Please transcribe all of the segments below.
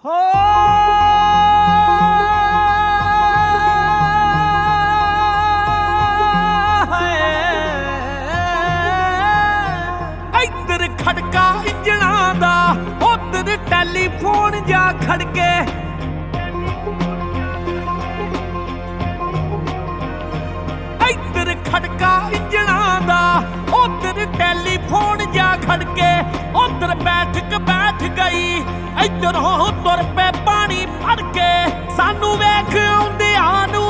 ਹੋ ਇੱਧਰ ਖੜਕਾ ਇੰਜਣਾਂ ਦਾ, ਉੱਧਰ ਟੈਲੀਫੋਨ ਜਾ ਖੜਕੇ। ਇੱਧਰ ਖੜਕਾ ਇੰਜਣਾਂ ਦਾ, ਉੱਧਰ ਟੈਲੀਫੋਨ ਜਾ ਖੜਕੇ। ਉੱਧਰ ਬੈਠਕ ਬੈਠ ਗਈ, ਇੱਧਰੋਂ ਤੁਰ ਪਏ ਪਾਣੀ ਭਰ ਕੇ। ਸਾਨੂੰ ਵੇਖ ਆਉਂਦਿਆਂ ਨੂੰ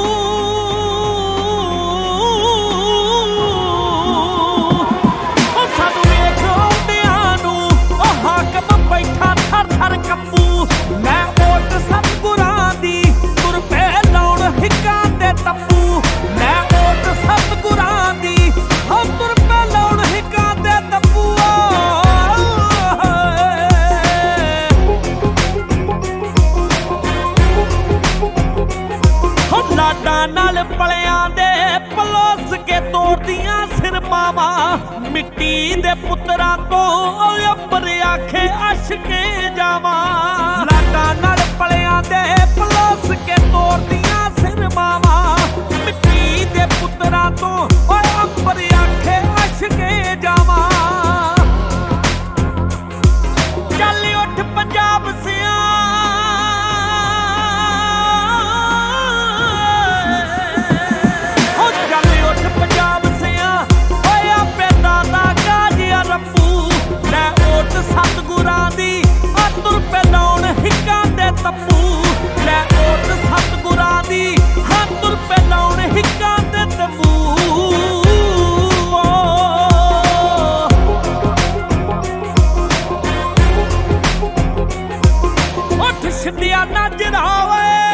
ਸਾਨੂੰ ਵੇਖ ਆਉਂਦਿਆਂ ਨੂੰ ਉਹ ਹਾਕਮ ਬੈਠਾ ਥਰ ਥਰ ਕੰਬੂ। ਮੈਂ ਓਟ ਸਤਿਗੁਰਾਂ ਦੀ, ਤੁਰ ਪਏ ਲਾਉਣ ਹਿੱਕਾਂ ਦੇ ਤੰਬੂ। ਮੈਂ ਓਟ ਸਤਿਗੁਰਾਂ ਦੀ, ਹੋ ਤੁਰ ਪਏ ਲਾਉਣ ਹਿੱਕਾਂ ਦੇ ਤੰਬੂ। ਲਾਡਾਂ ਨਾਲ ਪਲਿਆਂ ਦੇ ਪਲੋਸ ਕੇ ਤੋੜਦੀਆਂ ਸਿਰ ਮਾਵਾਂ। ਮਿੱਟੀ ਦੇ ਪੁੱਤਰਾਂ ਤੋਂ ਅੰਬਰ ਆਖੇ ਅਸ਼ਕੇ ਜਾਵਾਂ। ਲਾਡਾਂ ਨਾਲ ਪਲਿਆਂ ਦੇ ਪਲੋਸ ਕੇ ਤੋੜਦੀਆਂ ਸਿਰ ਮਾਵਾਂ। ਮਿੱਟੀ ਦੇ ਪੁੱਤਰਾਂ ਤੋਂ ਅੰਬਰ ਆਖੇ ਅਸ਼ਕੇ ਜਾਵਾਂ। ਚੱਲ ਉੱਠ ਪੰਜਾਬ ਸਿਆਂ, ਸਤਿਗੁਰਾਂ ਦੀ ਆ ਤੁਰ ਪਏ ਲਾਉਣ ਹਿੱਕਾਂ ਦੇ ਤੰਬੂ। ਲੈ ਓਟ ਸਤਿਗੁਰਾਂ ਦੀ, ਹਾਂ ਤੁਰ ਪਏ ਲਾਉਣ ਹਿੱਕਾਂ ਦੇ ਤੰਬੂ। ਉੱਠ ਛਿੰਦਿਆ ਨਜ਼ਰਾ ਓਏ,